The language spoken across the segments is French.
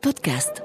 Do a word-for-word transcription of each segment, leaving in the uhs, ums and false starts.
podcast.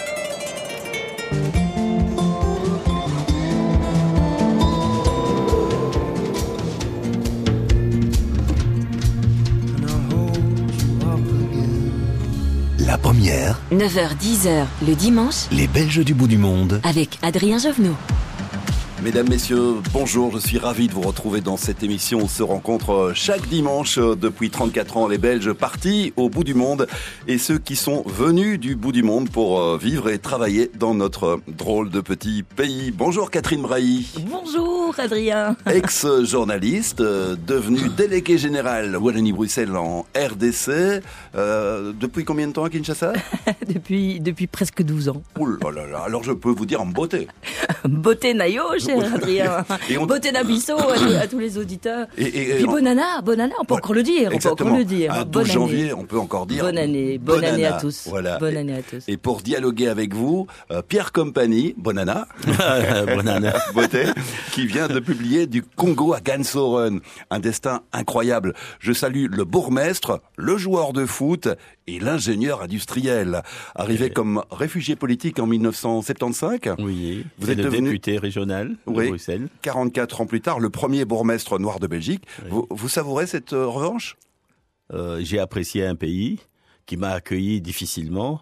La première, neuf heures dix le dimanche, les Belges du bout du monde. avec Adrien Jovenot. Mesdames, Messieurs, bonjour, je suis ravi de vous retrouver dans cette émission. On se rencontre chaque dimanche depuis trente-quatre ans, les Belges partis au bout du monde et ceux qui sont venus du bout du monde pour vivre et travailler dans notre drôle de petit pays. Bonjour Catherine Brailly. Bonjour Adrien. Ex-journaliste, devenue déléguée générale Wallonie-Bruxelles en R D C. Euh, depuis combien de temps à Kinshasa ? depuis, depuis presque douze ans. Ouh là là, alors je peux vous dire en beauté. Beauté Nayo, cher Adrien. Et on... Beauté Nabisso à, tous- à tous les auditeurs. Et, et, et Puis on... Bonana, Bonana, on peut encore le dire. On peut encore le dire. À Bonne douze année. janvier, on peut encore dire Bonne année, bonne Bonana. année à tous. Voilà. Bonne Et- année à tous. Et pour dialoguer avec vous, euh, Pierre Compagnie, Bonana, Bonana. beauté, qui vient de publier du Congo à Gansoren, un destin incroyable. Je salue le bourgmestre, le joueur de foot et l'ingénieur industriel. Arrivé comme réfugié politique en mille neuf cent soixante-quinze, Oui, Vous vous êtes êtes le devenu- député régional de Oui. Bruxelles. quarante-quatre ans plus tard, le premier bourgmestre noir de Belgique. Oui. Vous, vous savourez cette euh, revanche ? Euh, j'ai apprécié un pays qui m'a accueilli difficilement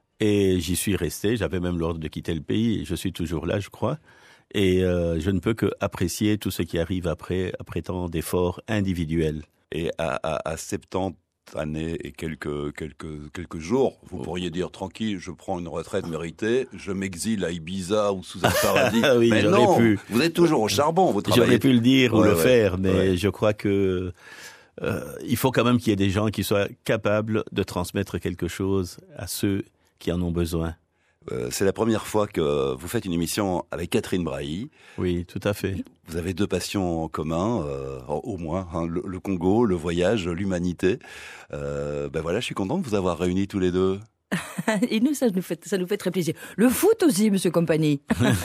et j'y suis resté. J'avais même l'ordre de quitter le pays et je suis toujours là, je crois. Et euh, je ne peux que apprécier tout ce qui arrive après, après tant d'efforts individuels. Et à, à, à soixante-dix années et quelques, quelques, quelques jours, vous pourriez dire tranquille, je prends une retraite méritée, je m'exile à Ibiza ou sous un paradis. Ah oui, mais j'aurais non, pu. vous êtes toujours au charbon, vous travaillez. J'aurais pu le dire ou Ouais, le ouais, faire, mais ouais. je crois que euh, il faut quand même qu'il y ait des gens qui soient capables de transmettre quelque chose à ceux qui en ont besoin. Euh, c'est la première fois que vous faites une émission avec Catherine Brailly. Oui, tout à fait. Vous avez deux passions en commun, euh, au moins, hein, le, le Congo, le voyage, l'humanité. Euh, ben voilà, je suis content de vous avoir réunis tous les deux. Et nous, ça nous fait, ça nous fait très plaisir. Le foot aussi, Monsieur Compagnie.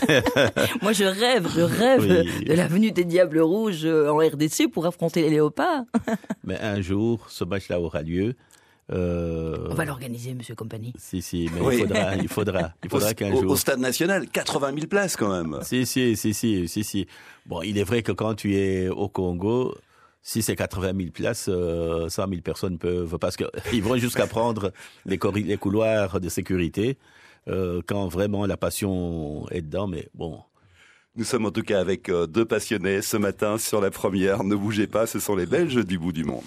Moi, je rêve, je rêve Oui. de la venue des Diables Rouges en R D C pour affronter les Léopards. Mais un jour, ce match-là aura lieu. Euh, On va l'organiser, Monsieur Compagnie. Si, si, mais Oui. il faudra, il faudra, il Au, faudra qu'un au- jour. au Stade National, quatre-vingt mille places quand même. Si, si, si, si, si, si. Bon, il est vrai que quand tu es au Congo, si c'est quatre-vingt mille places, euh, cent mille personnes peuvent, parce qu'ils vont jusqu'à prendre les, corri- les couloirs de sécurité, euh, quand vraiment la passion est dedans, mais bon. Nous sommes en tout cas avec euh, deux passionnés ce matin sur la première. Ne bougez pas, ce sont les Belges du bout du monde.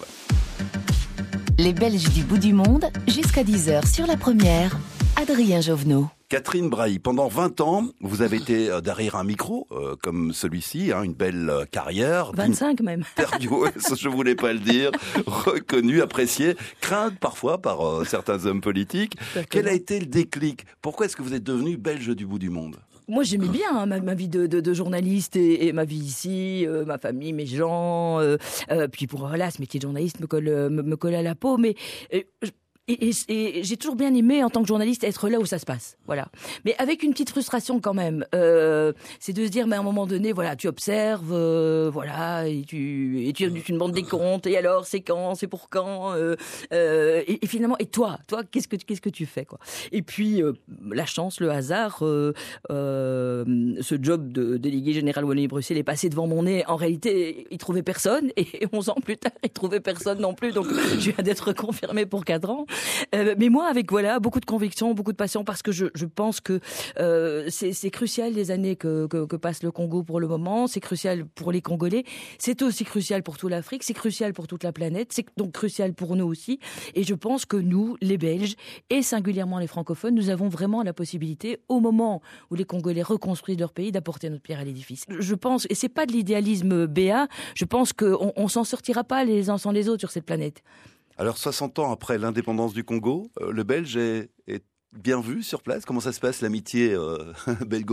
Les Belges du bout du monde, jusqu'à dix heures sur la première. Adrien Jovenot. Catherine Brailly, pendant vingt ans, vous avez été euh, derrière un micro, euh, comme celui-ci, hein, une belle euh, carrière. vingt-cinq même. Interview, ça, je voulais pas le dire, reconnue, appréciée, crainte parfois par euh, certains hommes politiques. Quel a été le déclic ? Pourquoi est-ce que vous êtes devenu Belge du bout du monde ? Moi, j'aimais bien hein, ma, ma vie de, de, de journaliste et, et ma vie ici, euh, ma famille, mes gens. Euh, euh, puis pour voilà, ce métier de journaliste me colle, me, me colle à la peau. Mais euh, je- et, et, et j'ai toujours bien aimé en tant que journaliste être là où ça se passe, voilà. Mais avec une petite frustration quand même, euh, c'est de se dire, mais à un moment donné, voilà, tu observes, euh, voilà, et tu et tu, tu demandes des comptes. Et alors, c'est quand, c'est pour quand, euh, euh, et, et finalement, et toi, toi, qu'est-ce que qu'est-ce que tu fais, quoi. Et puis euh, la chance, le hasard, euh, euh, ce job de délégué général Wallonie-Bruxelles est passé devant mon nez. En réalité, il trouvait personne, et onze ans plus tard, il trouvait personne non plus. Donc, je viens d'être confirmé pour quatre ans. Euh, mais moi, avec voilà beaucoup de conviction, beaucoup de passion, parce que je, je pense que euh, c'est, c'est crucial les années que, que, que passe le Congo pour le moment. C'est crucial pour les Congolais. C'est aussi crucial pour toute l'Afrique. C'est crucial pour toute la planète. C'est donc crucial pour nous aussi. Et je pense que nous, les Belges, et singulièrement les francophones, nous avons vraiment la possibilité, au moment où les Congolais reconstruisent leur pays, d'apporter notre pierre à l'édifice. Je pense, et c'est pas de l'idéalisme béat, je pense qu'on on s'en sortira pas les uns sans les autres sur cette planète. Alors, soixante ans après l'indépendance du Congo, euh, le Belge est, est bien vu sur place. Comment ça se passe, l'amitié euh, belgo-congolaise ?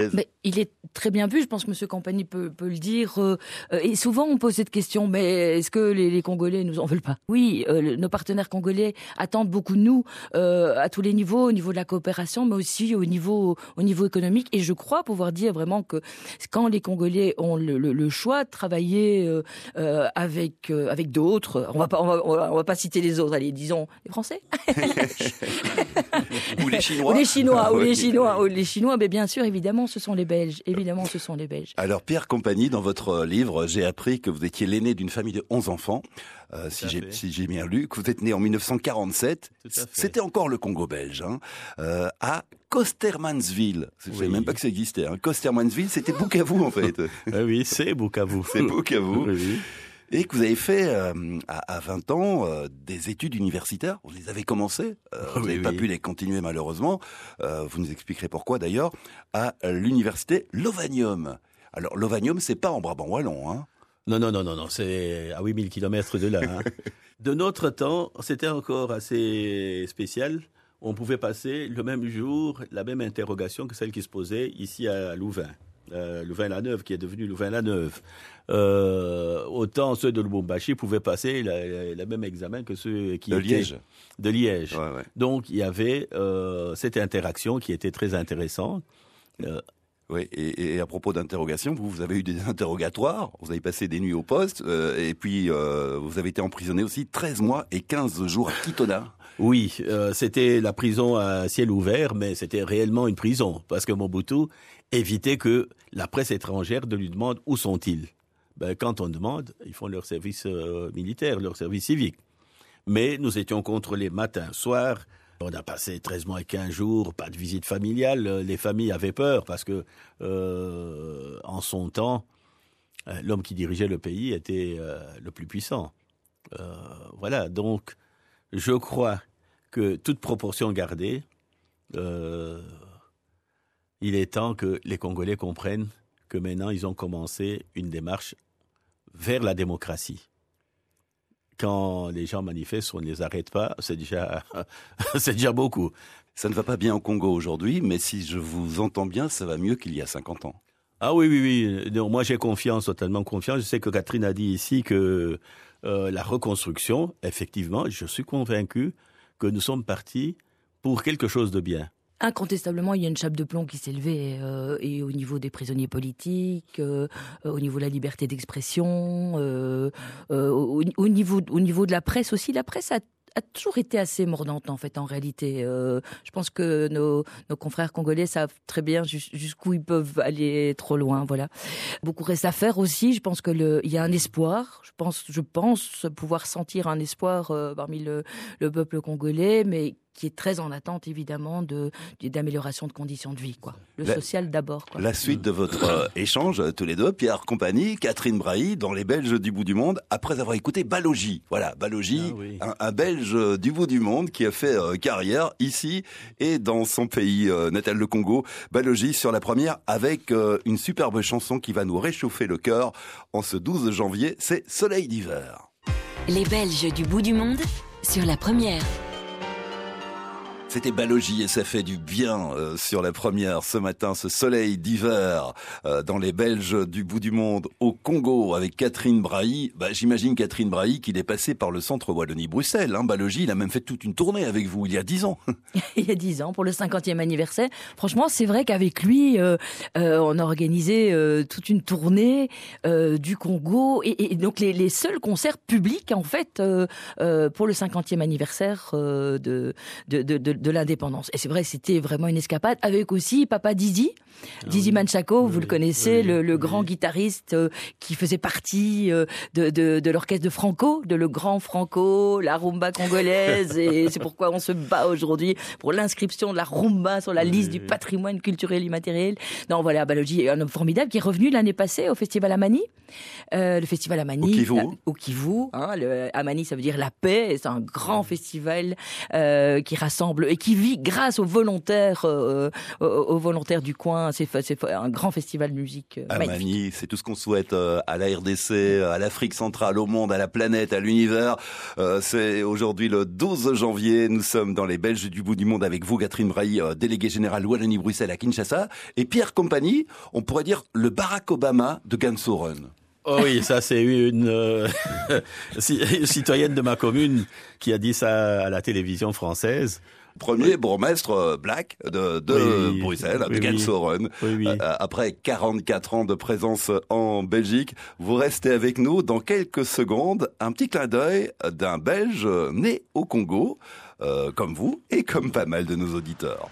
Mais il est très bien vu, je pense que M. Compagnie peut, peut le dire. Euh, et souvent, on pose cette question, mais est-ce que les, les Congolais nous en veulent pas ? Oui, euh, le, nos partenaires congolais attendent beaucoup de nous, euh, à tous les niveaux, au niveau de la coopération, mais aussi au niveau, au niveau économique. Et je crois pouvoir dire vraiment que quand les Congolais ont le, le, le choix de travailler euh, euh, avec, euh, avec d'autres, on va pas, on va, on va pas citer les autres, allez, disons les Français. Ou les Chinois. Ou les Chinois, ou Oui. les Chinois, ou les Chinois, mais bien sûr, évidemment, ce sont les Belges. Évidemment, ce sont les Belges. Alors Pierre Compagnie, dans votre livre, j'ai appris que vous étiez l'aîné d'une famille de onze enfants, euh, si j'ai si j'ai bien lu, que vous êtes né en mille neuf cent quarante-sept. Tout à fait. C'était encore le Congo belge, hein, euh, à Kostermansville. Je ne savais Oui. même pas que ça existait. Hein. Kostermansville, c'était Bukavu en fait. Ah oui, c'est Bukavu. C'est Bukavu. Oui, oui. Et que vous avez fait euh, à, à vingt ans euh, des études universitaires. Vous les avez commencées. Euh, vous Oui, n'avez pas oui. pu les continuer malheureusement. Euh, vous nous expliquerez pourquoi d'ailleurs. À l'université Lovanium. Alors Lovanium, c'est pas en Brabant wallon, hein. Non, non, non, non, non, c'est à huit mille kilomètres de là. Hein. De notre temps, c'était encore assez spécial. On pouvait passer le même jour la même interrogation que celle qui se posait ici à Louvain. Euh, Louvain-la-Neuve, qui est devenu Louvain-la-Neuve. Euh, autant ceux de Lubumbashi pouvaient passer la- la- le même examen que ceux qui De étaient Liège. de Liège. Ouais, ouais. Donc, il y avait euh, cette interaction qui était très intéressante. Euh, Oui, et, et à propos d'interrogation, vous, vous avez eu des interrogatoires, vous avez passé des nuits au poste, euh, et puis euh, vous avez été emprisonné aussi treize mois et quinze jours à Kitona. Oui, euh, c'était la prison à ciel ouvert, mais c'était réellement une prison, parce que Mobutu évitait que la presse étrangère ne lui demande où sont-ils. Ben, quand on demande, ils font leur service euh, militaire, leur service civique. Mais nous étions contrôlés matin, soir. On a passé treize mois et quinze jours, pas de visite familiale. Les familles avaient peur parce que, euh, en son temps, euh, l'homme qui dirigeait le pays était euh, le plus puissant. Euh, voilà, donc je crois que toute proportion gardée, euh, il est temps que les Congolais comprennent que maintenant ils ont commencé une démarche vers la démocratie. Quand les gens manifestent, on ne les arrête pas, c'est déjà, c'est déjà beaucoup. Ça ne va pas bien au Congo aujourd'hui, mais si je vous entends bien, ça va mieux qu'il y a cinquante ans. Ah oui, oui, oui. Non, moi, j'ai confiance, totalement confiance. Je sais que Catherine a dit ici que euh, la reconstruction, effectivement, je suis convaincu que nous sommes partis pour quelque chose de bien. Incontestablement, il y a une chape de plomb qui s'est levée, euh, et au niveau des prisonniers politiques, euh, euh, au niveau de la liberté d'expression, euh, euh, au, au niveau, au niveau de la presse aussi. La presse a, a toujours été assez mordante, en fait, en réalité. Euh, je pense que nos, nos confrères congolais savent très bien jus- jusqu'où ils peuvent aller trop loin, voilà. Beaucoup reste à faire aussi. Je pense que le, il y a un espoir. Je pense, je pense pouvoir sentir un espoir euh, parmi le, le peuple congolais, mais qui est très en attente, évidemment, de, d'amélioration de conditions de vie, quoi. Le La- social d'abord, quoi. La suite de votre euh, échange, euh, tous les deux, Pierre Compagnie, Catherine Brahi, dans les Belges du bout du monde, après avoir écouté Balogi. Voilà, Balogi, Ah oui. un, un Belge euh, du bout du monde qui a fait euh, carrière ici et dans son pays euh, natal, le Congo. Balogi sur la première avec euh, une superbe chanson qui va nous réchauffer le cœur en ce douze janvier, c'est Soleil d'hiver. Les Belges du bout du monde sur la première. C'était Balogi et ça fait du bien euh, sur la première ce matin, ce soleil d'hiver euh, dans les Belges du bout du monde au Congo avec Catherine Brahi. Bah, j'imagine Catherine Brahi qu'il est passé par le centre Wallonie-Bruxelles. Hein. Balogi, il a même fait toute une tournée avec vous il y a dix ans. Il y a dix ans, pour le cinquantième anniversaire. Franchement, c'est vrai qu'avec lui, euh, euh, on a organisé euh, toute une tournée euh, du Congo et, et donc les, les seuls concerts publics, en fait, euh, euh, pour le cinquantième anniversaire euh, de, de, de, de, de l'indépendance. Et c'est vrai, c'était vraiment une escapade avec aussi Papa Didi, ah Didi oui. Manchako, oui, vous le connaissez, oui, le, le oui. grand guitariste euh, qui faisait partie euh, de, de, de l'orchestre de Franco, de le grand Franco, la rumba congolaise, et c'est pourquoi on se bat aujourd'hui pour l'inscription de la rumba sur la liste oui, du oui. patrimoine culturel immatériel. Non, voilà, Balogi est un homme formidable qui est revenu l'année passée au Festival Amani. Euh, le Festival Amani. Au Kivu. La, au Kivu. Hein, le, Amani, ça veut dire la paix. C'est un grand festival euh, qui rassemble et qui vit grâce aux volontaires, euh, aux, aux volontaires du coin. C'est, c'est un grand festival de musique. Euh, Amani, magnifique. C'est tout ce qu'on souhaite euh, à la R D C, à l'Afrique centrale, au monde, à la planète, à l'univers. Euh, c'est aujourd'hui le douze janvier. Nous sommes dans les Belges du bout du monde avec vous, Catherine Brahi, euh, déléguée générale Wallonie-Bruxelles à Kinshasa. Et Pierre Compagnie, on pourrait dire le Barack Obama de Gansoren. Oh oui, ça c'est une euh, citoyenne de ma commune qui a dit ça à la télévision française. Premier bourgmestre black de, de oui, Bruxelles, oui, de Gansoren. Oui, oui. Euh, après quarante-quatre ans de présence en Belgique, vous restez avec nous dans quelques secondes. Un petit clin d'œil d'un Belge né au Congo. euh, comme vous et comme pas mal de nos auditeurs.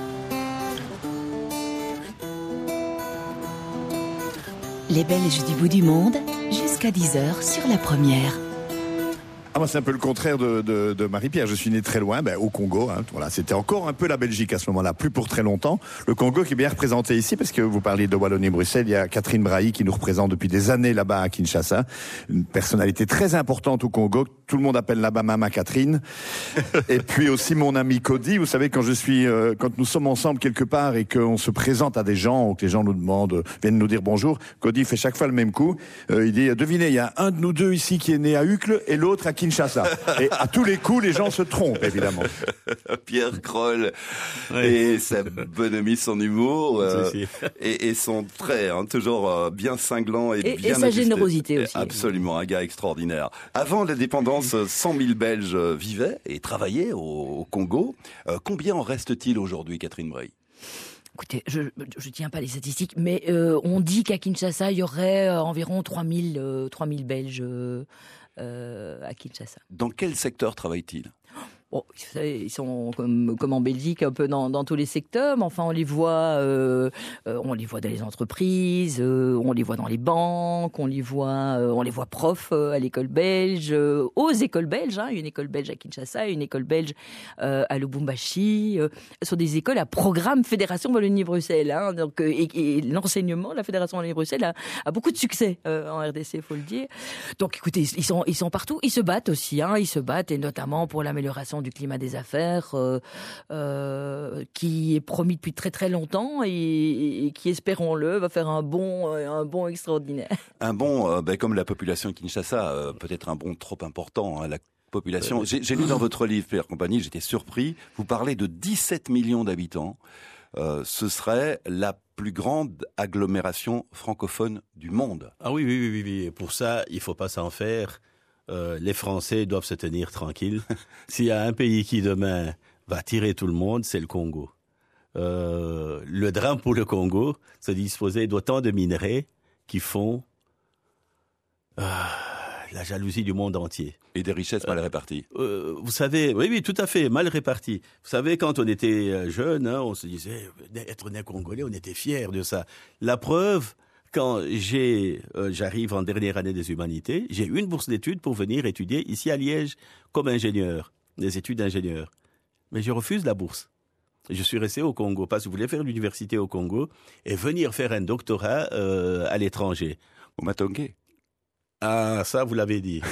Les Belges du bout du monde, jusqu'à dix heures sur la première. Ah, moi, c'est un peu le contraire de, de, de Marie-Pierre. Je suis né très loin, ben, au Congo. Hein. Voilà, c'était encore un peu la Belgique à ce moment-là, plus pour très longtemps. Le Congo qui est bien représenté ici, parce que vous parliez de Wallonie-Bruxelles, il y a Catherine Brahi qui nous représente depuis des années là-bas à Kinshasa. Une personnalité très importante au Congo. Tout le monde appelle là-bas Mama Catherine. Et puis aussi mon ami Cody. Vous savez, quand je suis, euh, quand nous sommes ensemble quelque part et qu'on se présente à des gens, ou que les gens nous demandent, viennent nous dire bonjour, Cody fait chaque fois le même coup. Euh, il dit, devinez, il y a un de nous deux ici qui est né à Uccle et l'autre à Kinshasa. Et à tous les coups, les gens se trompent, évidemment. Pierre Kroll Oui. et sa bonhomie, son humour euh, Si, si. et, et son trait, hein, toujours euh, bien cinglant et, Et- bien et sa ajusté. générosité aussi. Absolument, un gars extraordinaire. Avant l'indépendance, cent mille Belges vivaient et travaillaient au, au Congo. Euh, combien en reste-t-il aujourd'hui, Catherine Brahi? Écoutez, je ne tiens pas les statistiques, mais euh, on dit qu'à Kinshasa, il y aurait euh, environ trois mille, euh, trois mille Belges euh, euh, à Kinshasa. Dans quel secteur travaillent-ils? Bon, vous savez, ils sont comme, comme en Belgique, un peu dans, dans tous les secteurs, mais enfin, on les voit, euh, euh, on les voit dans les entreprises, euh, on les voit dans les banques, on les voit, euh, on les voit profs euh, à l'école belge, euh, aux écoles belges, hein, une école belge à Kinshasa, une école belge euh, à Lubumbashi, euh, ce sont des écoles à programme Fédération Wallonie-Bruxelles, hein, donc euh, et, et l'enseignement, la Fédération Wallonie-Bruxelles a, a beaucoup de succès euh, en R D C, faut le dire. Donc, écoutez, ils sont, ils sont partout, ils se battent aussi, hein, ils se battent et notamment pour l'amélioration du climat des affaires euh, euh, qui est promis depuis très très longtemps et, et qui, espérons-le, va faire un bond, un bond extraordinaire. Un bond, euh, ben, comme la population de Kinshasa, euh, peut-être un bond trop important. Hein, la population. J'ai, j'ai lu dans votre livre, Pierre Compagnie, j'étais surpris. Vous parlez de dix-sept millions d'habitants. Euh, ce serait la plus grande agglomération francophone du monde. Ah oui, oui, oui, oui, oui. Pour ça, il faut pas s'en faire. Euh, les Français doivent se tenir tranquilles. S'il y a un pays qui demain va tirer tout le monde, c'est le Congo. Euh, le drame pour le Congo, c'est disposer d'autant de minerais qui font euh, la jalousie du monde entier. Et des richesses mal réparties. Euh, vous savez, oui, oui, tout à fait, mal réparties. Vous savez, quand on était jeune, hein, on se disait, être né congolais, on était fiers de ça. La preuve, quand j'ai, euh, j'arrive en dernière année des humanités, j'ai une bourse d'études pour venir étudier ici à Liège comme ingénieur, des études d'ingénieur. Mais je refuse la bourse. Je suis resté au Congo parce que je voulais faire l'université au Congo et venir faire un doctorat euh, à l'étranger. Au Matongué. Ah, ça, vous l'avez dit.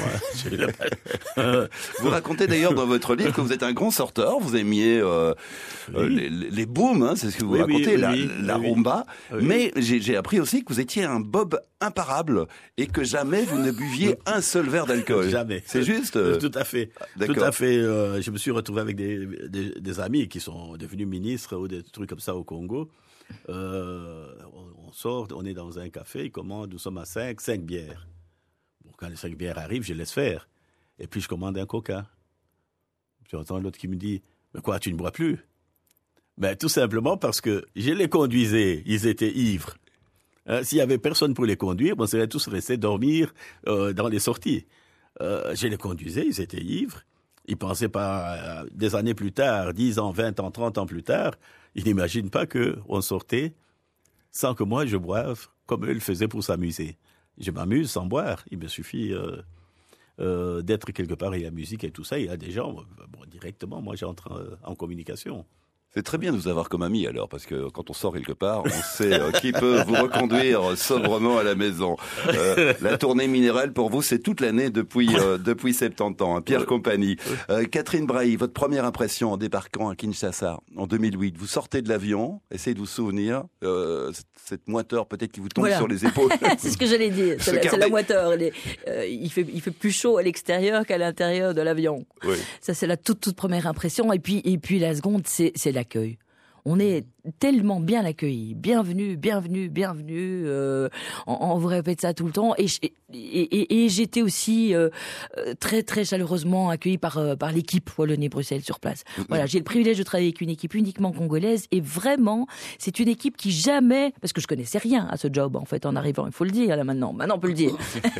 Ouais. Vous racontez d'ailleurs dans votre livre que vous êtes un grand sorteur, vous aimiez euh, oui. euh, les, les booms, hein, c'est ce que vous oui, racontez, oui, la, oui, la oui, rumba, oui. mais j'ai, j'ai appris aussi que vous étiez un bob imparable et que jamais vous ne buviez un seul verre d'alcool. Jamais. C'est juste euh... Tout à fait. D'accord. Tout à fait. Euh, je me suis retrouvé avec des, des, des amis qui sont devenus ministres ou des trucs comme ça au Congo. Euh, on, on sort, on est dans un café, ils commandent, nous sommes à cinq, cinq bières. Bon, quand les cinq bières arrivent, je laisse faire. Et puis je commande un coca. J'entends l'autre qui me dit, mais quoi, tu ne bois plus? Ben, tout simplement parce que je les conduisais, ils étaient ivres. Hein, s'il y avait personne pour les conduire, on serait tous restés dormir euh, dans les sorties. Euh, je les conduisais, ils étaient ivres. Ils pensaient pas, euh, des années plus tard, dix ans, vingt ans, trente ans plus tard, ils n'imaginent pas qu'on sortait sans que moi je boive, comme eux le faisaient pour s'amuser. Je m'amuse sans boire, il me suffit euh, euh, d'être quelque part et la musique et tout ça, il y a des gens, bon, directement, moi j'entre en, en communication. C'est très bien de vous avoir comme ami alors, parce que quand on sort quelque part, on sait euh, qui peut vous reconduire sobrement à la maison. Euh, la tournée minérale pour vous, c'est toute l'année depuis euh, depuis soixante-dix ans. Hein. Pierre Compagnie, euh, Catherine Brahi, votre première impression en débarquant à Kinshasa en deux mille huit. Vous sortez de l'avion, essayez de vous souvenir euh, cette moiteur peut-être qui vous tombe Voilà. sur les épaules. C'est ce que j'allais dire. C'est, la, c'est la moiteur. Elle est, euh, il fait il fait plus chaud à l'extérieur qu'à l'intérieur de l'avion. Oui. Ça c'est la toute toute première impression. Et puis et puis la seconde, c'est c'est l'accueil. On est tellement bien accueillis. Bienvenue, bienvenue, bienvenue. Euh, on, on vous répète ça tout le temps. Et, et, et, et j'étais aussi euh, très, très chaleureusement accueillie par, euh, par l'équipe Wallonie-Bruxelles sur place. Voilà, j'ai le privilège de travailler avec une équipe uniquement congolaise. Et vraiment, c'est une équipe qui jamais... Parce que je connaissais rien à ce job, en fait, en arrivant. Il faut le dire, là, maintenant. Maintenant, on peut le dire.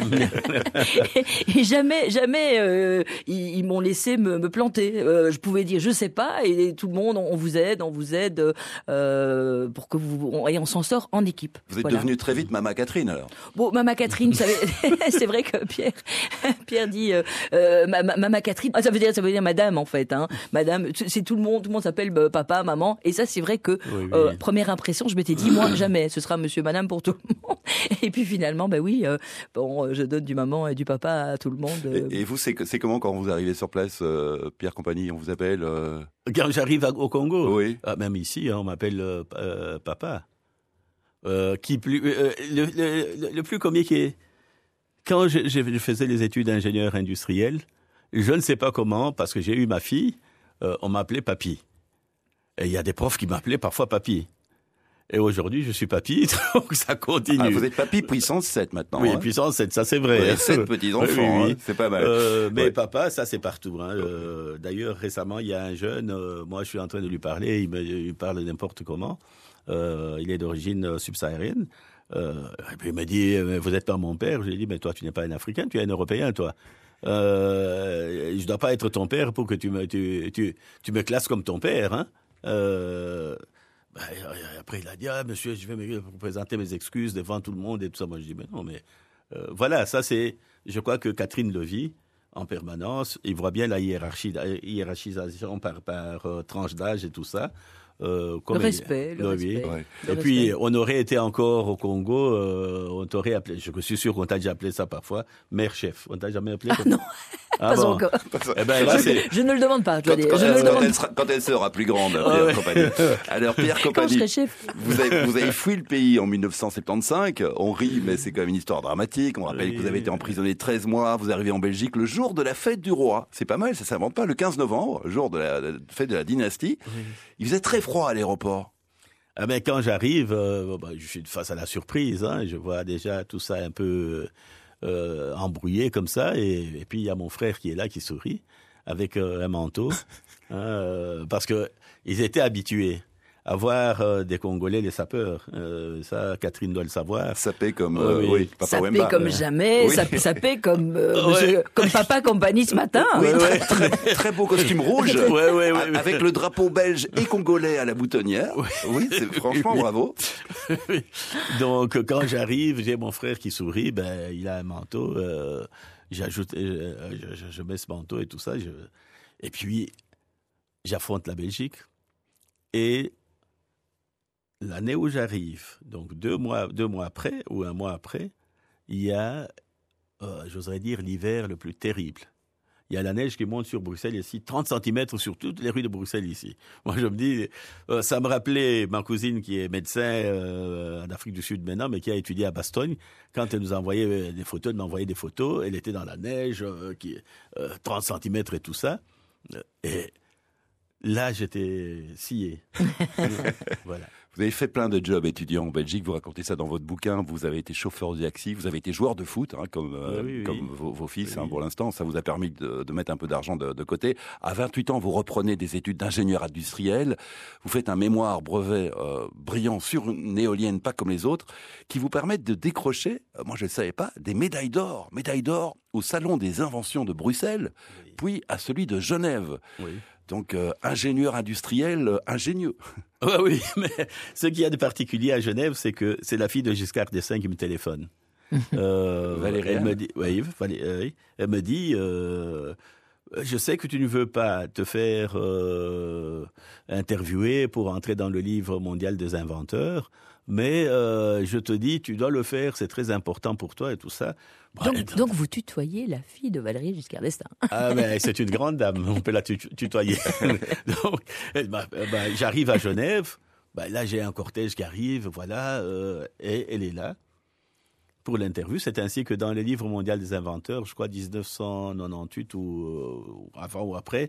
et, et jamais, jamais, euh, ils, ils m'ont laissé me, me planter. Euh, je pouvais dire, je sais pas. Et tout le monde, on vous aide, on vous aide. Euh, pour que vous on, et on s'en sort en équipe. Vous êtes voilà. devenue très vite Mama Catherine alors. Bon, Mama Catherine, vous savez, c'est vrai que Pierre, Pierre dit euh, euh, Mama Catherine. Ça veut dire, ça veut dire Madame en fait. Hein. Madame, c'est tout le monde, tout le monde s'appelle euh, papa, maman. Et ça, c'est vrai que oui, oui. Euh, première impression, je m'étais dit moi jamais, ce sera Monsieur, Madame pour tout le monde. Et puis finalement, ben oui, euh, bon, je donne du maman et du papa à tout le monde. Euh. Et, et vous, c'est, c'est comment quand vous arrivez sur place, euh, Pierre Compagnie, on vous appelle euh... Quand j'arrive au Congo, oui. ah, même ici, hein, on m'appelle euh, euh, papa. Euh, qui plus, euh, le, le, le plus comique est, quand je, je faisais les études d'ingénieur industriel, je ne sais pas comment, parce que j'ai eu ma fille, euh, on m'appelait papy. Et il y a des profs qui m'appelaient parfois papy. Et aujourd'hui, je suis papy, donc ça continue. Ah, vous êtes papy puissance sept maintenant. Oui, hein. puissance sept, ça c'est vrai. Ouais, sept petits-enfants, oui, oui, oui. Hein, c'est pas mal. Euh, mais ouais. papa, ça c'est partout. Hein. Euh, d'ailleurs, récemment, il y a un jeune, euh, moi je suis en train de lui parler, il me il parle n'importe comment. Euh, il est d'origine subsaharienne. Euh, et puis il me dit, vous êtes pas mon père. Je lui ai dit, mais toi tu n'es pas un Africain, tu es un Européen, toi. Euh, je dois pas être ton père pour que tu me, tu, tu, tu me classes comme ton père. Hein. Euh, Ben, après, il a dit, ah, monsieur, je vais me présenter mes excuses devant tout le monde et tout ça. Moi, je dis, mais non, mais euh, voilà, ça c'est, je crois que Catherine le vit en permanence. Il voit bien la hiérarchie, la hiérarchisation par, par euh, tranche d'âge et tout ça. Euh, comme le respect, le, le respect. Ouais. Le et puis, respect. On aurait été encore au Congo, euh, on t'aurait appelé, je suis sûr qu'on t'a déjà appelé ça parfois, mère-chef. On t'a jamais appelé ah, non, ah, pas bon. encore. Eh ben, là, je, c'est... je ne le demande pas, quand, quand, je elle, ne le quand, demande elle sera, quand elle sera plus grande, Pierre oh, ouais. Compagnie. Alors, Pierre Compagnie, quand je serai chef. Vous, avez, vous avez fui le pays en dix-neuf cent soixante-quinze. On rit, mais c'est quand même une histoire dramatique. On rappelle oui. que vous avez été emprisonné treize mois. Vous arrivez en Belgique le jour de la fête du roi. C'est pas mal, ça s'invente pas. Le quinze novembre, jour de la, la fête de la dynastie. Oui. Il faisait très froid à l'aéroport. Ah ben quand j'arrive, euh, bah, je suis face à la surprise. Hein, je vois déjà tout ça un peu euh, embrouillé comme ça. Et, et puis il y a mon frère qui est là, qui sourit, avec euh, un manteau. hein, euh, parce que ils étaient habitués à voir euh, des Congolais, les sapeurs. Euh, ça, Catherine doit le savoir. Sapé comme, euh, oui, oui, Papa sapé Wemba. comme jamais, oui. sapé, sapé comme, euh, ouais. monsieur, comme Papa Compagnie ce matin. Oui, ouais, ouais. Très, très beau costume rouge, ouais, ouais, ouais, avec ouais. le drapeau belge et congolais à la boutonnière. Ouais. Oui, c'est, franchement, bravo. Donc, quand j'arrive, j'ai mon frère qui sourit, ben, il a un manteau, euh, j'ajoute, euh, je, je, je mets ce manteau et tout ça, je... et puis, j'affronte la Belgique, et l'année où j'arrive, donc deux mois, deux mois après, ou un mois après, il y a, euh, j'oserais dire, l'hiver le plus terrible. Il y a la neige qui monte sur Bruxelles ici, trente centimètres sur toutes les rues de Bruxelles ici. Moi, je me dis, euh, ça me rappelait ma cousine qui est médecin euh, en Afrique du Sud maintenant, mais qui a étudié à Bastogne. Quand elle nous envoyait des photos, elle m'envoyait des photos. Elle était dans la neige, euh, qui, euh, trente centimètres et tout ça. Et là, j'étais scié. Voilà. Vous avez fait plein de jobs étudiants en Belgique, vous racontez ça dans votre bouquin, vous avez été chauffeur de taxi, vous avez été joueur de foot, hein, comme, euh, oui, oui, comme oui. Vos, vos fils oui. hein, pour l'instant, ça vous a permis de, de mettre un peu d'argent de, de côté. À vingt-huit ans, vous reprenez des études d'ingénieur industriel, vous faites un mémoire brevet euh, brillant sur une éolienne, pas comme les autres, qui vous permettent de décrocher, euh, moi je ne le savais pas, des médailles d'or, médailles d'or au Salon des Inventions de Bruxelles, oui. puis à celui de Genève. Oui. Donc, euh, ingénieur industriel euh, ingénieux. Ouais, oui, mais ce qu'il y a de particulier à Genève, c'est que c'est la fille de Giscard d'Estaing qui me téléphone. euh, Valérie. Elle me dit, oui, Valérie, elle me dit, euh, je sais que tu ne veux pas te faire euh, interviewer pour entrer dans le livre mondial des inventeurs, mais euh, je te dis, tu dois le faire, c'est très important pour toi et tout ça. Bon, donc, donc, donc vous tutoyez la fille de Valérie Giscard d'Estaing. Ah mais c'est une grande dame, on peut la tutoyer. Donc bah, bah, j'arrive à Genève, bah, là j'ai un cortège qui arrive, voilà, euh, et elle est là pour l'interview. C'est ainsi que dans le livre mondial des inventeurs, je crois dix-neuf cent quatre-vingt-dix-huit ou euh, avant ou après,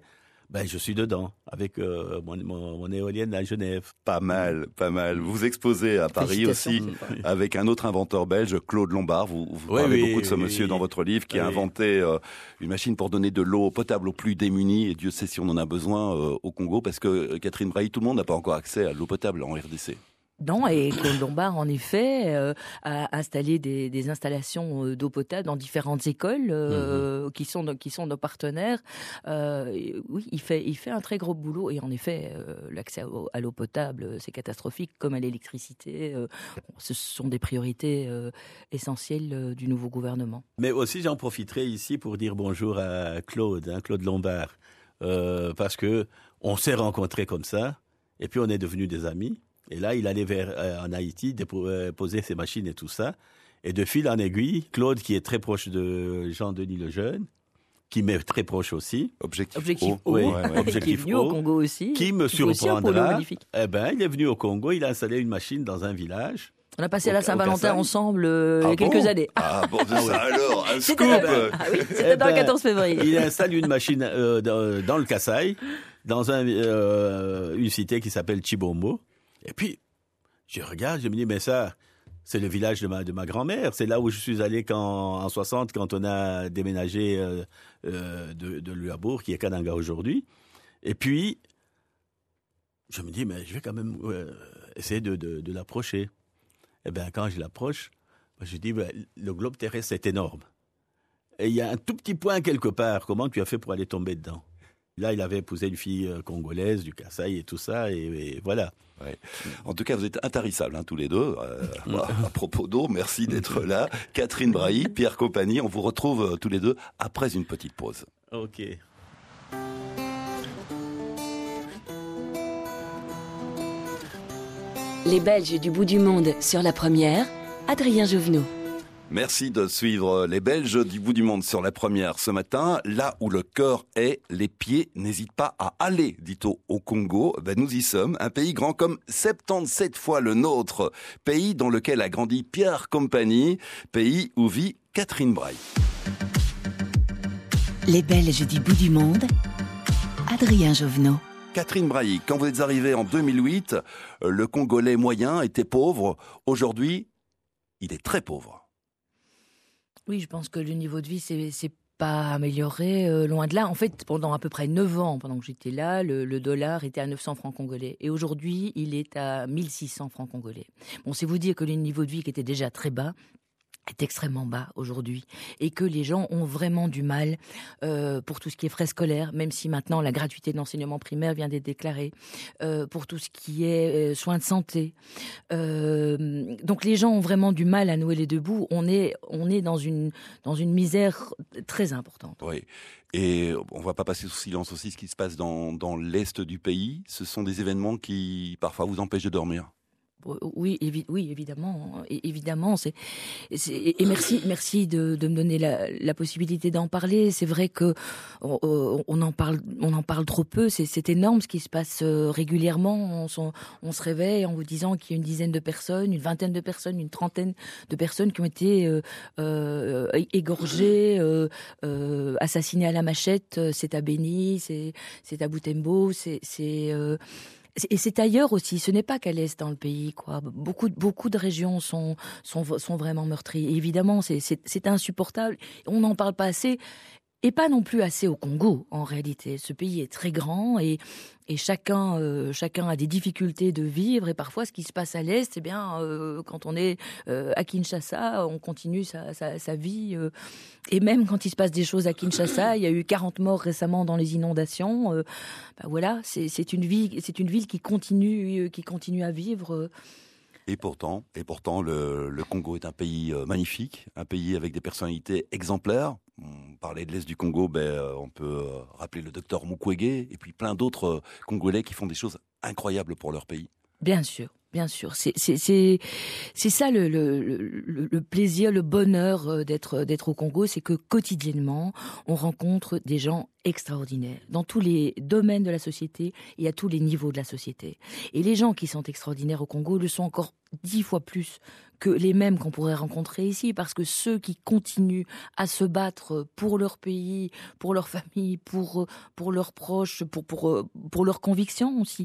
Ben, je suis dedans, avec euh, mon, mon, mon éolienne à Genève. Pas mal, pas mal. Vous vous exposez à Paris aussi avec un autre inventeur belge, Claude Lombard. Vous, vous oui, parlez oui, beaucoup de ce oui, monsieur oui. dans votre livre qui oui. a inventé euh, une machine pour donner de l'eau potable aux plus démunis. Et Dieu sait si on en a besoin euh, au Congo, parce que euh, Catherine Brahi, tout le monde n'a pas encore accès à l'eau potable en R D C. Non, et Claude Lombard, en effet, euh, a installé des, des installations euh, d'eau potable dans différentes écoles euh, mmh. qui sont nos, qui sont nos partenaires. Euh, oui, il fait il fait un très gros boulot, et en effet, euh, l'accès à, à l'eau potable, c'est catastrophique, comme à l'électricité. Euh, ce sont des priorités euh, essentielles euh, du nouveau gouvernement. Mais aussi, j'en profiterai ici pour dire bonjour à Claude, hein, Claude Lombard, euh, parce que on s'est rencontrés comme ça, et puis on est devenus des amis. Et là, il allait vers, euh, en Haïti, déposer ses machines et tout ça. Et de fil en aiguille, Claude, qui est très proche de Jean-Denis Lejeune, qui m'est très proche aussi. Objectif, Objectif O. O. Oui, ouais, ouais. Objectif qui est venu O, au Congo aussi. Qui me qui surprendra. Eh ben, il est venu au Congo, il a installé une machine dans un village. On a passé au, la Saint-Valentin ensemble euh, ah il y a bon quelques années. Ah bon, c'est ça alors, un scoop. Ah oui, c'était Eh dans le ben, quatorze février. Il installe une machine euh, dans, dans le Kasaï, dans un, euh, une cité qui s'appelle Chibombo. Et puis, je regarde, je me dis, mais ça, c'est le village de ma, de ma grand-mère. C'est là où je suis allé quand, en soixante, quand on a déménagé euh, euh, de, de Luabourg, qui est Kananga aujourd'hui. Et puis, je me dis, mais je vais quand même euh, essayer de, de, de l'approcher. Et bien, quand je l'approche, je dis, ben, le globe terrestre est énorme. Et il y a un tout petit point quelque part. Comment tu as fait pour aller tomber dedans? Là, il avait épousé une fille congolaise du Kasaï et tout ça, et, et voilà. Ouais. En tout cas, vous êtes intarissables, hein, tous les deux. Euh, voilà, à propos d'eau, merci d'être là. Catherine Brahi, Pierre Compagnie, on vous retrouve euh, tous les deux après une petite pause. Ok. Les Belges du bout du monde sur la première, Adrien Jovenot. Merci de suivre les Belges du bout du monde sur la première ce matin. Là où le cœur est, les pieds n'hésitent pas à aller, dit-on au Congo. Ben, nous y sommes, un pays grand comme soixante-dix-sept fois le nôtre. Pays dans lequel a grandi Pierre Compagnie, pays où vit Catherine Brahi. Les Belges du bout du monde, Adrien Jovenot. Catherine Brahi, quand vous êtes arrivée en deux mille huit, le Congolais moyen était pauvre. Aujourd'hui, il est très pauvre. Oui, je pense que le niveau de vie, c'est, c'est pas amélioré, euh, loin de là. En fait, pendant à peu près neuf ans, pendant que j'étais là, le, le dollar était à neuf cents francs congolais. Et aujourd'hui, il est à mille six cents francs congolais. Bon, c'est vous dire que le niveau de vie qui était déjà très bas est extrêmement bas aujourd'hui, et que les gens ont vraiment du mal euh, pour tout ce qui est frais scolaires, même si maintenant la gratuité de l'enseignement primaire vient d'être déclarée, euh, pour tout ce qui est euh, soins de santé. Euh, donc les gens ont vraiment du mal à nouer les deux bouts. On est, on est dans une, dans une misère très importante. Oui. Et on ne va pas passer sous silence aussi ce qui se passe dans, dans l'est du pays. Ce sont des événements qui parfois vous empêchent de dormir. Oui, évi- oui, évidemment, é- évidemment. C'est, c'est, et merci, merci de, de me donner la, la possibilité d'en parler. C'est vrai que on, on en parle, on en parle trop peu. C'est, c'est énorme ce qui se passe régulièrement. On, s'en, on se réveille en vous disant qu'il y a une dizaine de personnes, une vingtaine de personnes, une trentaine de personnes qui ont été euh, euh, égorgées, euh, euh, assassinées à la machette. C'est à Beni, c'est, c'est à Butembo, c'est, c'est euh, et c'est ailleurs aussi, ce n'est pas qu'à l'est dans le pays, quoi. Beaucoup, beaucoup de régions sont, sont, sont vraiment meurtries. Et évidemment, c'est, c'est, c'est insupportable. On n'en parle pas assez. Et pas non plus assez au Congo, en réalité. Ce pays est très grand et, et chacun, euh, chacun a des difficultés de vivre. Et parfois, ce qui se passe à l'Est, eh bien, euh, quand on est euh, à Kinshasa, on continue sa, sa, sa vie. Euh, et même quand il se passe des choses à Kinshasa, il y a eu quarante morts récemment dans les inondations. Euh, ben voilà, c'est, c'est une ville, c'est une ville qui continue, qui continue à vivre. Euh, Et pourtant, et pourtant le, le Congo est un pays euh, magnifique, un pays avec des personnalités exemplaires. On parlait de l'Est du Congo, ben, euh, on peut euh, rappeler le docteur Mukwege et puis plein d'autres euh, Congolais qui font des choses incroyables pour leur pays. Bien sûr. Bien sûr, c'est c'est c'est c'est ça le le le, le plaisir, le bonheur d'être d'être au Congo, c'est que quotidiennement on rencontre des gens extraordinaires dans tous les domaines de la société et à tous les niveaux de la société. Et les gens qui sont extraordinaires au Congo le sont encore dix fois plus que les mêmes qu'on pourrait rencontrer ici, parce que ceux qui continuent à se battre pour leur pays, pour leur famille, pour, pour leurs proches, pour, pour, pour leurs convictions aussi,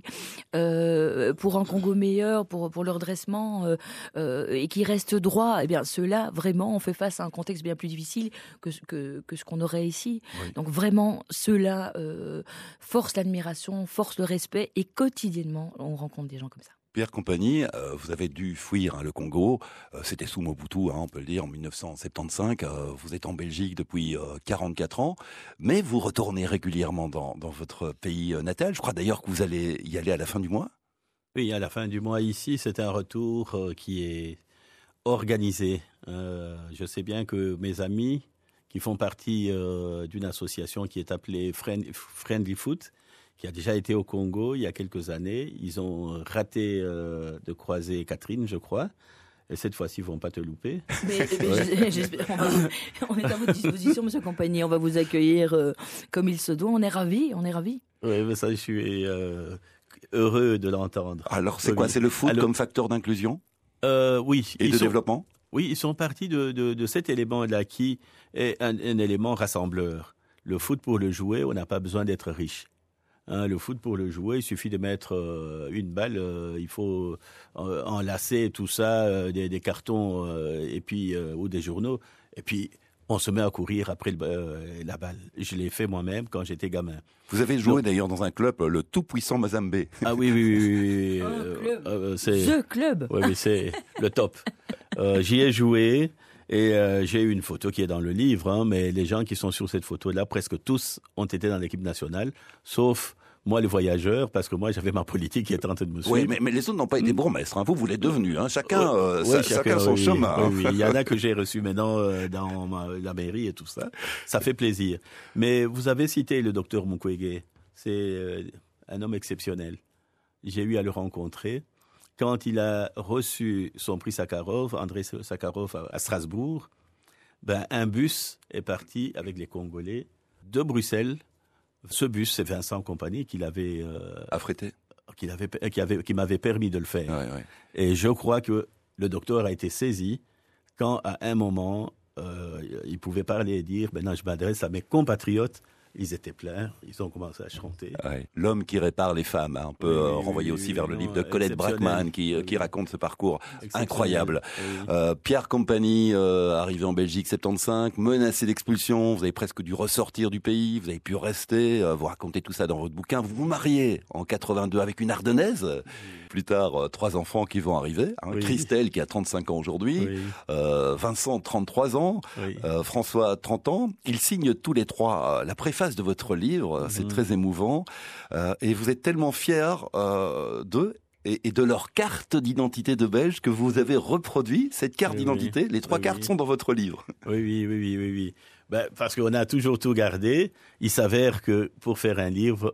euh, pour un Congo meilleur, pour, pour leur dressement, euh, euh, et qui restent droits, eh bien, ceux-là, vraiment, on fait face à un contexte bien plus difficile que, que, que ce qu'on aurait ici. Oui. Donc vraiment, ceux-là euh, forcent l'admiration, forcent le respect, et quotidiennement, on rencontre des gens comme ça. Pierre Compagnie, euh, vous avez dû fuir hein, le Congo, euh, c'était sous Mobutu, hein, on peut le dire, en dix-neuf cent soixante-quinze, euh, vous êtes en Belgique depuis euh, quarante-quatre ans, mais vous retournez régulièrement dans, dans votre pays natal. Je crois d'ailleurs que vous allez y aller à la fin du mois. Oui, à la fin du mois ici, c'est un retour euh, qui est organisé. Euh, je sais bien que mes amis, qui font partie euh, d'une association qui est appelée Friend- Friendly Foot, qui a déjà été au Congo il y a quelques années. Ils ont raté euh, de croiser Catherine, je crois. Et cette fois-ci, ils ne vont pas te louper. Mais, mais ouais. j'espère, on, va, on est à votre disposition, monsieur Compagnie. On va vous accueillir euh, comme il se doit. On est ravis, on est ravis. Oui, mais ça, je suis euh, heureux de l'entendre. Alors, c'est quoi? C'est le foot Alors, comme facteur d'inclusion euh, Oui. Et de sont, développement? Oui, ils sont partis de, de, de cet élément-là qui est un, un élément rassembleur. Le foot, pour le jouer, on n'a pas besoin d'être riche. Hein, le foot, pour le jouer, il suffit de mettre euh, une balle, euh, il faut euh, enlacer tout ça, euh, des, des cartons euh, et puis euh, ou des journaux, et puis on se met à courir après le, euh, la balle. Je l'ai fait moi-même quand j'étais gamin. Vous avez joué Donc, d'ailleurs dans un club, le tout-puissant Mazembe. Ah oui, oui, oui. oui, oui. Un euh, club. Euh, c'est, The club. Oui, oui, c'est le top. Euh, j'y ai joué. Et euh, j'ai une photo qui est dans le livre, hein, mais les gens qui sont sur cette photo-là, presque tous ont été dans l'équipe nationale, sauf moi, les voyageurs, parce que moi, j'avais ma politique qui était en train de me suivre. Oui, mais, mais les autres n'ont pas été bourgmestres. Hein. Vous, vous l'êtes devenus. Hein. Chacun, oui, euh, oui, sa, chacun, chacun son oui, chemin. Oui, hein. oui. Il y en a que j'ai reçus maintenant euh, dans ma, la mairie et tout ça. Ça fait plaisir. Mais vous avez cité le docteur Mukwege. C'est euh, un homme exceptionnel. J'ai eu à le rencontrer. Quand il a reçu son prix Sakharov, André Sakharov à, à Strasbourg, ben, un bus est parti avec les Congolais de Bruxelles. Ce bus, c'est Vincent Compagnie qui l'avait euh, affrété, qui, l'avait, qui, avait, qui m'avait permis de le faire. Ouais, ouais. Et je crois que le docteur a été saisi quand, à un moment, euh, il pouvait parler et dire ben « Maintenant, je m'adresse à mes compatriotes ». Ils étaient pleins, ils ont commencé à chanter. Ouais. L'homme qui répare les femmes, hein. On peut oui, euh, renvoyer oui, aussi oui, vers oui, le livre de Colette Brackman qui, euh, qui raconte ce parcours incroyable. Oui. Euh, Pierre Compagnie, euh, arrivé en Belgique soixante-quinze, menacé d'expulsion, vous avez presque dû ressortir du pays, vous avez pu rester, euh, vous racontez tout ça dans votre bouquin. Vous vous mariez en quatre-vingt-deux avec une Ardennaise. Oui. Plus tard, euh, trois enfants qui vont arriver. Hein. Oui. Christelle qui a trente-cinq ans aujourd'hui, oui. euh, Vincent trente-trois ans, oui. euh, François trente ans. Ils signent tous les trois euh, la préface de votre livre, c'est mmh. très émouvant, euh, et vous êtes tellement fiers euh, d'eux et, et de leur carte d'identité de Belge que vous avez reproduit cette carte oui, d'identité. Oui. Les trois oui, cartes oui. sont dans votre livre. Oui, oui, oui, oui, oui. oui. Ben, parce qu'on a toujours tout gardé. Il s'avère que pour faire un livre,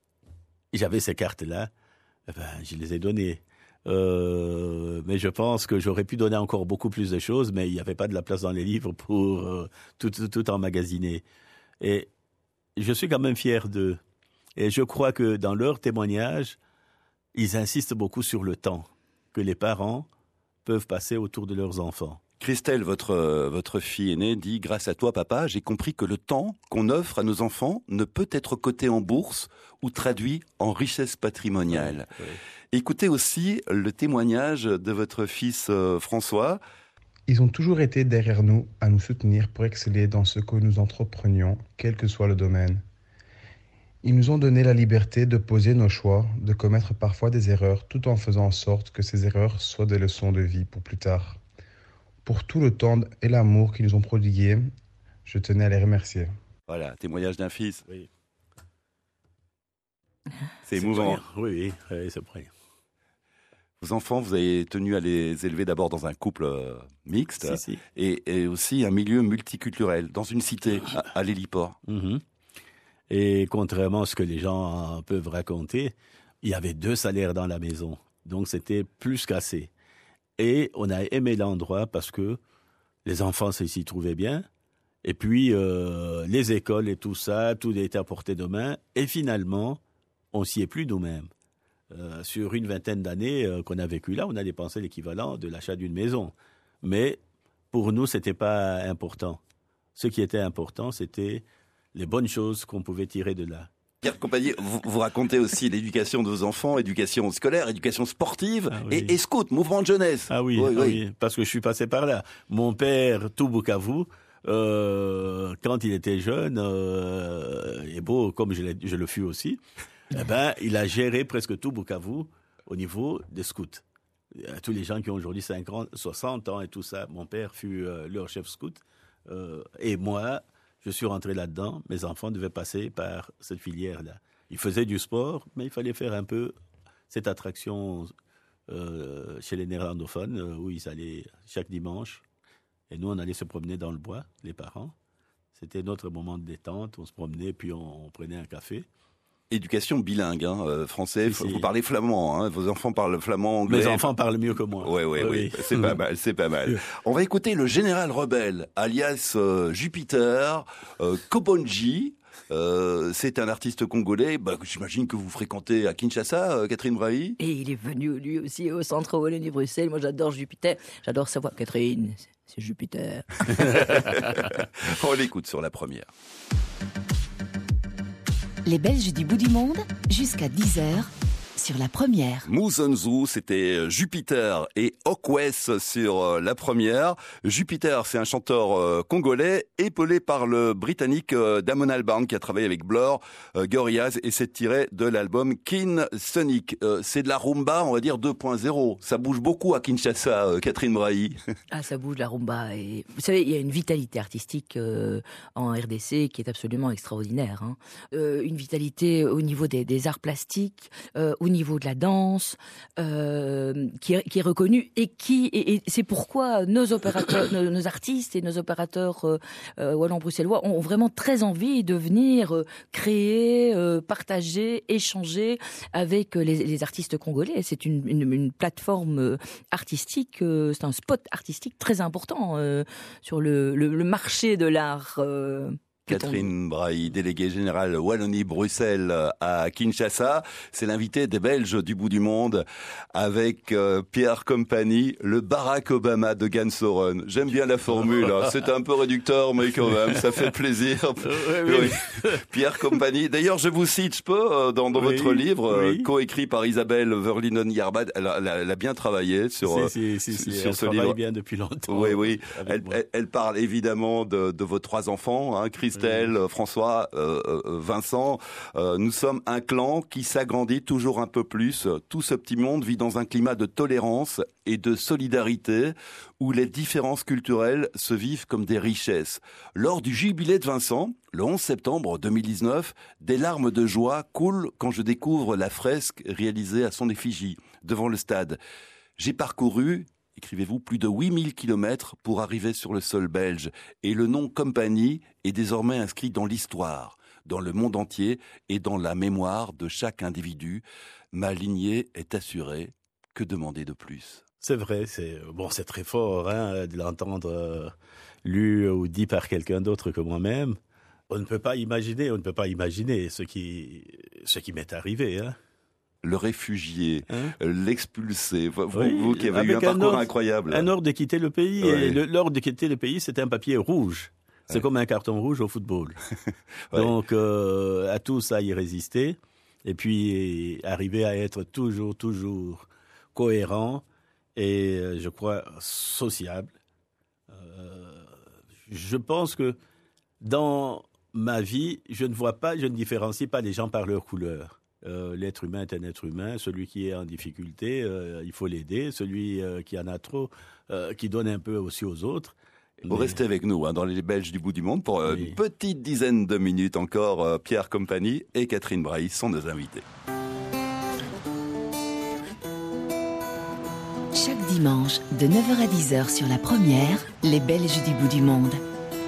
j'avais ces cartes-là, ben, je les ai données. Euh, mais je pense que j'aurais pu donner encore beaucoup plus de choses, mais il n'y avait pas de la place dans les livres pour euh, tout, tout, tout emmagasiner. Et je suis quand même fier d'eux. Et je crois que dans leur témoignage, ils insistent beaucoup sur le temps que les parents peuvent passer autour de leurs enfants. Christelle, votre, votre fille aînée, dit « Grâce à toi, papa, j'ai compris que le temps qu'on offre à nos enfants ne peut être coté en bourse ou traduit en richesse patrimoniale. Oui, oui. » Écoutez aussi le témoignage de votre fils euh, François. Ils ont toujours été derrière nous à nous soutenir pour exceller dans ce que nous entreprenions, quel que soit le domaine. Ils nous ont donné la liberté de poser nos choix, de commettre parfois des erreurs, tout en faisant en sorte que ces erreurs soient des leçons de vie pour plus tard. Pour tout le temps et l'amour qu'ils nous ont prodigué, je tenais à les remercier. Voilà, témoignage d'un fils. Oui. C'est, c'est émouvant. Oui, oui, oui, c'est vrai. Vos enfants, vous avez tenu à les élever d'abord dans un couple euh, mixte si, si. Et, et aussi un milieu multiculturel, dans une cité, à, à l'héliport. Mm-hmm. Et contrairement à ce que les gens peuvent raconter, il y avait deux salaires dans la maison. Donc c'était plus qu'assez. Et on a aimé l'endroit parce que les enfants s'y trouvaient bien. Et puis euh, les écoles et tout ça, tout était à portée de main. Et finalement, on s'y est plus nous-mêmes. Euh, sur une vingtaine d'années euh, qu'on a vécu là, on a dépensé l'équivalent de l'achat d'une maison. Mais pour nous, ce n'était pas important. Ce qui était important, c'était les bonnes choses qu'on pouvait tirer de là. Pierre Compagnie, vous, vous racontez aussi l'éducation de vos enfants, éducation scolaire, éducation sportive ah oui. et, et scout, mouvement de jeunesse. Ah oui, oui, ah oui, parce que je suis passé par là. Mon père, tout Bukavu, euh, quand il était jeune, euh, et beau comme je, je le fus aussi, eh ben, il a géré presque tout Bukavu au niveau des scouts. Tous les gens qui ont aujourd'hui cinquante, soixante ans et tout ça, mon père fut euh, leur chef scout. Euh, et moi, je suis rentré là-dedans. Mes enfants devaient passer par cette filière-là. Ils faisaient du sport, mais il fallait faire un peu cette attraction euh, chez les néerlandophones, euh, où ils allaient chaque dimanche. Et nous, on allait se promener dans le bois, les parents. C'était notre moment de détente. On se promenait, puis on, on prenait un café. Éducation bilingue, hein, euh, français, si, si. Vous parlez flamand, hein, vos enfants parlent flamand, anglais. Mes enfants parlent mieux que moi. Oui, oui, oui, oui. C'est pas mal, c'est pas mal. On va écouter le général rebelle, alias euh, Jupiter, euh, Kobonji. Euh, c'est un artiste congolais, bah, j'imagine que vous fréquentez à Kinshasa, euh, Catherine Brahi. Et il est venu lui aussi au centre Wallonie-Bruxelles. Moi j'adore Jupiter, j'adore sa voix. Catherine, c'est Jupiter. On l'écoute sur la première. Les Belges du bout du monde, jusqu'à dix heures, sur la première. Muzunzu, c'était Jupiter et Okwes sur la première. Jupiter, c'est un chanteur euh, congolais, épaulé par le britannique euh, Damon Albarn, qui a travaillé avec Blur, euh, Gorillaz, et c'est tiré de l'album Kin Sonic. Euh, c'est de la rumba, on va dire deux point zéro. Ça bouge beaucoup à Kinshasa, euh, Catherine Brahi. Ah, ça bouge la rumba. Et vous savez, il y a une vitalité artistique euh, en R D C qui est absolument extraordinaire. Hein. Euh, une vitalité au niveau des, des arts plastiques, euh, au niveau de la danse, euh, qui, est, qui est reconnue et qui et, et c'est pourquoi nos opérateurs, nos, nos artistes et nos opérateurs euh, euh, wallon-bruxellois ont vraiment très envie de venir euh, créer, euh, partager, échanger avec les, les artistes congolais. C'est une, une, une plateforme artistique, euh, c'est un spot artistique très important euh, sur le, le, le marché de l'art. Euh, Catherine Brahi, déléguée générale Wallonie-Bruxelles à Kinshasa. C'est l'invité des Belges du bout du monde avec euh, Pierre Compagnie, le Barack Obama de Gansoren. J'aime bien la formule, hein. C'est un peu réducteur, mais quand même, ça fait plaisir. Oui, oui. Oui. Pierre Compagnie. D'ailleurs, je vous cite, je peux, euh, dans, dans oui, votre livre, oui. euh, coécrit par Isabelle Verlinen-Yarbad. Elle, elle, elle a bien travaillé sur, si, si, si, si. sur elle ce travaille livre. Bien depuis longtemps. Oui, oui. Elle, elle, elle parle évidemment de, de vos trois enfants, hein, Christelle, oui. François, euh, Vincent. Euh, nous sommes un clan qui s'agrandit toujours un peu plus. Tout ce petit monde vit dans un climat de tolérance et de solidarité où les différences culturelles se vivent comme des richesses. Lors du jubilé de Vincent, le onze septembre deux mille dix-neuf, des larmes de joie coulent quand je découvre la fresque réalisée à son effigie devant le stade. J'ai parcouru, écrivez-vous, plus de huit mille kilomètres pour arriver sur le sol belge. Et le nom Compagnie est désormais inscrit dans l'histoire, dans le monde entier et dans la mémoire de chaque individu. Ma lignée est assurée. Que demander de plus ? C'est vrai, c'est bon, c'est très fort hein, de l'entendre euh, lu ou dit par quelqu'un d'autre que moi-même. On ne peut pas imaginer, on ne peut pas imaginer ce qui, ce qui m'est arrivé. Hein. Le réfugié, hein? l'expulsé, vous, oui, vous qui avez eu un, un parcours ordre, incroyable. Un ordre de quitter le pays, oui. Et le, l'ordre de quitter le pays, c'est un papier rouge. C'est ouais. Comme un carton rouge au football. Ouais. Donc, euh, à tout ça, y résister. Et puis, arriver à être toujours, toujours cohérent et, je crois, sociable. Euh, je pense que dans ma vie, je ne vois pas, je ne différencie pas les gens par leur couleur. Euh, l'être humain est un être humain. Celui qui est en difficulté, euh, il faut l'aider. Celui euh, qui en a trop, euh, qui donne un peu aussi aux autres. Vous Mais... restez avec nous hein, dans les Belges du bout du monde pour oui. une petite dizaine de minutes encore. Euh, Pierre Compagnie et Catherine Brahi sont nos invités. Chaque dimanche, de neuf heures à dix heures sur la première, les Belges du bout du monde.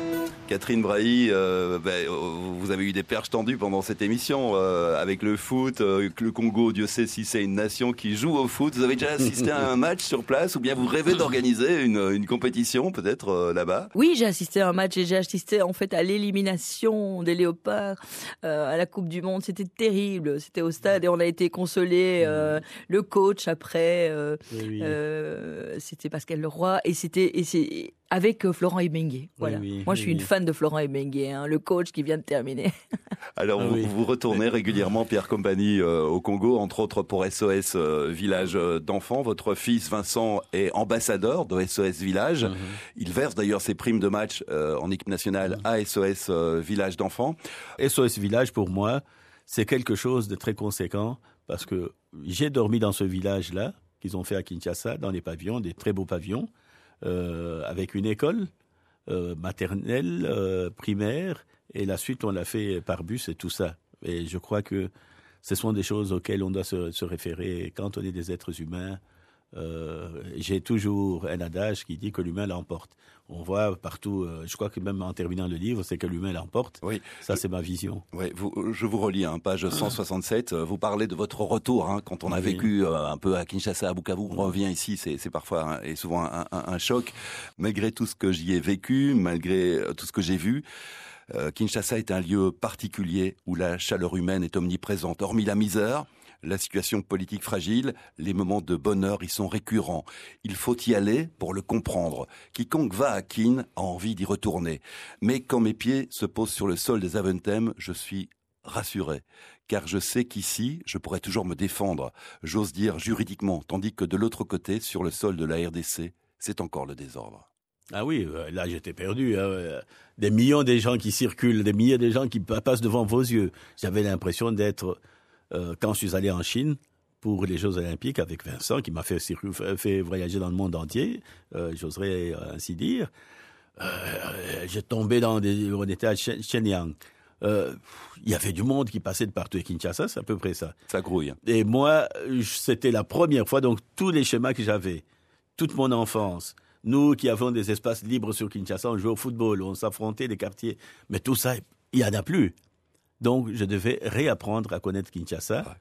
Catherine Brahi, euh, ben, vous avez eu des perches tendues pendant cette émission euh, avec le foot, euh, le Congo, Dieu sait si c'est une nation qui joue au foot. Vous avez déjà assisté à un match sur place ou bien vous rêvez d'organiser une, une compétition peut-être euh, là-bas? Oui, j'ai assisté à un match et j'ai assisté en fait à l'élimination des Léopards euh, à la Coupe du Monde. C'était terrible, c'était au stade et on a été consolés. Euh, le coach après, euh, oui, oui. Euh, c'était Pascal Leroy et c'était et c'est avec euh, Florent Ebenguet. Voilà. Oui, oui, Moi, je suis oui, une fan de Florent Ebenguet, hein, le coach qui vient de terminer. Alors, ah, vous, oui. vous retournez régulièrement, Pierre Compagnie, euh, au Congo, entre autres pour S O S euh, Village d'enfants. Votre fils Vincent est ambassadeur de S O S Village. Mm-hmm. Il verse d'ailleurs ses primes de match euh, en équipe nationale mm-hmm. à S O S euh, Village d'enfants. S O S Village, pour moi, c'est quelque chose de très conséquent parce que j'ai dormi dans ce village-là qu'ils ont fait à Kinshasa, dans les pavillons, des très beaux pavillons. Euh, avec une école euh, maternelle, euh, primaire, et la suite on l'a fait par bus et tout ça. Et je crois que ce sont des choses auxquelles on doit se, se référer quand on est des êtres humains. Euh, j'ai toujours un adage qui dit que l'humain l'emporte. On voit partout, euh, je crois que même en terminant le livre, c'est que l'humain l'emporte. Oui. Ça, c'est ma vision. Oui, vous, je vous relis, hein, page cent soixante-sept. Vous parlez de votre retour, hein, quand on a oui. vécu euh, un peu à Kinshasa, à Bukavu. On revient ici, c'est, c'est parfois hein, et souvent un, un, un choc. Malgré tout ce que j'y ai vécu, malgré tout ce que j'ai vu, euh, Kinshasa est un lieu particulier où la chaleur humaine est omniprésente. Hormis la misère, la situation politique fragile, les moments de bonheur y sont récurrents. Il faut y aller pour le comprendre. Quiconque va à Kin a envie d'y retourner. Mais quand mes pieds se posent sur le sol des Aventem, je suis rassuré. Car je sais qu'ici, je pourrais toujours me défendre. J'ose dire juridiquement, tandis que de l'autre côté, sur le sol de la R D C, c'est encore le désordre. Ah oui, là j'étais perdu. Hein. Des millions de gens qui circulent, des milliers de gens qui passent devant vos yeux. J'avais l'impression d'être... Euh, quand je suis allé en Chine pour les Jeux Olympiques avec Vincent, qui m'a fait, fait voyager dans le monde entier, euh, j'oserais ainsi dire, euh, j'ai tombé dans des... On était à Shenyang. Euh, il y avait du monde qui passait de partout. Et Kinshasa, c'est à peu près ça. Ça grouille. Et moi, c'était la première fois, donc tous les schémas que j'avais, toute mon enfance, nous qui avons des espaces libres sur Kinshasa, on jouait au football, on s'affrontait des quartiers, mais tout ça, il n'y en a plus. Donc, je devais réapprendre à connaître Kinshasa. Ouais.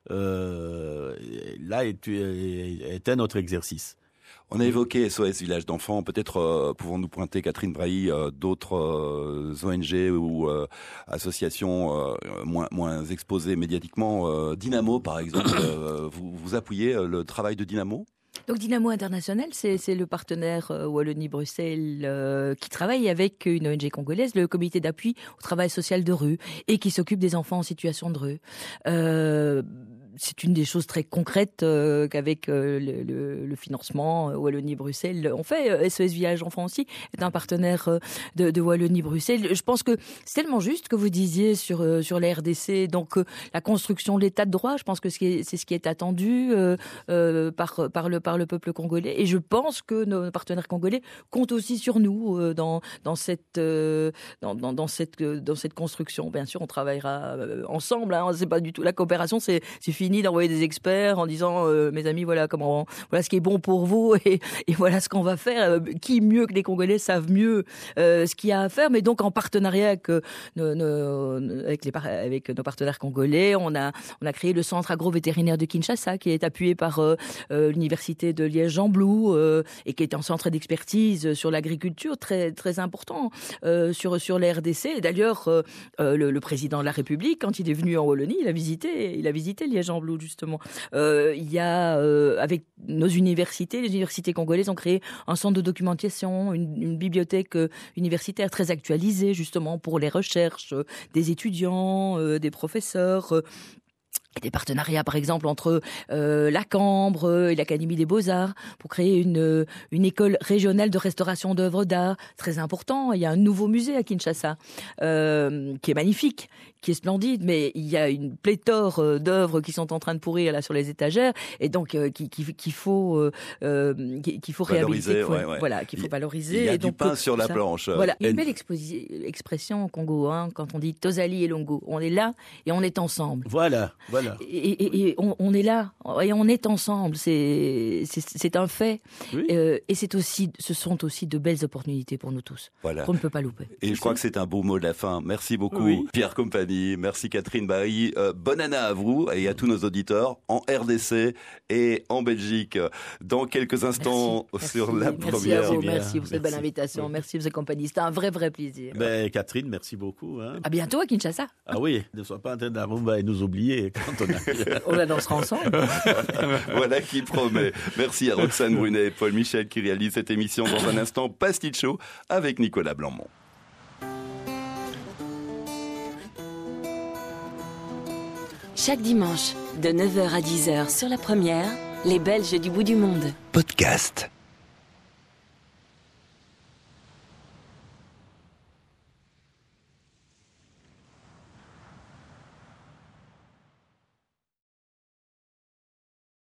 Euh, là est, est un autre exercice. On a évoqué S O S Village d'enfants. Peut-être euh, pouvons-nous pointer, Catherine Brahi, euh, d'autres euh, O N G ou euh, associations euh, moins, moins exposées médiatiquement. Euh, Dynamo, par exemple. euh, vous, vous appuyez le travail de Dynamo ? Donc Dynamo International, c'est, c'est le partenaire euh, Wallonie-Bruxelles euh, qui travaille avec une O N G congolaise, le comité d'appui au travail social de rue, et qui s'occupe des enfants en situation de rue. Euh, c'est une des choses très concrètes euh, qu'avec euh, le, le, le financement euh, Wallonie-Bruxelles, on fait. Euh, S O S Village Enfants aussi est un partenaire euh, de, de Wallonie-Bruxelles. Je pense que c'est tellement juste que vous disiez sur euh, sur la R D C, donc euh, la construction de l'état de droit. Je pense que c'est ce qui est attendu euh, euh, par par le par le peuple congolais. Et je pense que nos partenaires congolais comptent aussi sur nous euh, dans dans cette euh, dans, dans dans cette euh, dans cette construction. Bien sûr, on travaillera euh, ensemble. Hein, c'est pas du tout la coopération, c'est c'est fini d'envoyer des experts en disant euh, mes amis, voilà comment, voilà ce qui est bon pour vous et, et voilà ce qu'on va faire. Euh, qui mieux que les Congolais savent mieux euh, ce qu'il y a à faire, mais donc en partenariat avec, euh, nos, nos, avec, les, avec nos partenaires congolais, on a, on a créé le centre agro-vétérinaire de Kinshasa qui est appuyé par euh, euh, l'université de Liège-Jean-Blou euh, et qui est un centre d'expertise sur l'agriculture très, très important euh, sur, sur la R D C. Et d'ailleurs, euh, euh, le, le président de la République, quand il est venu en Wallonie, il a visité, il a visité Liège-Jean-Blou. Justement, euh, il y a euh, avec nos universités, les universités congolaises ont créé un centre de documentation, une, une bibliothèque euh, universitaire très actualisée justement pour les recherches euh, des étudiants, euh, des professeurs. Euh, des partenariats, par exemple, entre euh, la Cambre et l'Académie des Beaux-Arts pour créer une, une école régionale de restauration d'œuvres d'art. Très important. Il y a un nouveau musée à Kinshasa euh, qui est magnifique, qui est splendide, mais il y a une pléthore d'œuvres qui sont en train de pourrir là sur les étagères et donc euh, qu'il qui, qui faut, euh, qu'il faut valoriser, réhabiliter. Qu'il faut, ouais, ouais. Voilà, qu'il faut valoriser. Il y a et du donc, pain sur la ça, planche. Voilà, Elle... une belle exposi- expression au Congo, hein, quand on dit Tozali et Longo. On est là et on est ensemble. Voilà, voilà. Voilà. Et, et, et on, on est là, et on est ensemble, c'est, c'est, c'est un fait. Oui. Euh, et c'est aussi, ce sont aussi de belles opportunités pour nous tous, Voilà. qu'on ne peut pas louper. Et je crois que c'est un beau mot de la fin. Merci beaucoup, Oui. Pierre Compagnie. Merci, Catherine Barry. Euh, bonne année à vous et à tous nos auditeurs en R D C et en Belgique. Dans quelques instants, Merci, sur merci, la merci première. à vous, Bien, merci pour cette belle merci. invitation, merci pour cette compagnie. C'était un vrai, vrai plaisir. Ben, Catherine, merci beaucoup. Hein. À bientôt à Kinshasa. Ah oui, ne sois pas en train d'arrumba et nous oublier quand on arrive. On la dansera ensemble. Voilà qui promet. Merci à Roxane Brunet et Paul Michel qui réalisent cette émission. Dans un instant, Pasticcio avec Nicolas Blanmont. Chaque dimanche, de neuf heures à dix heures sur la première, les Belges du bout du monde. Podcast.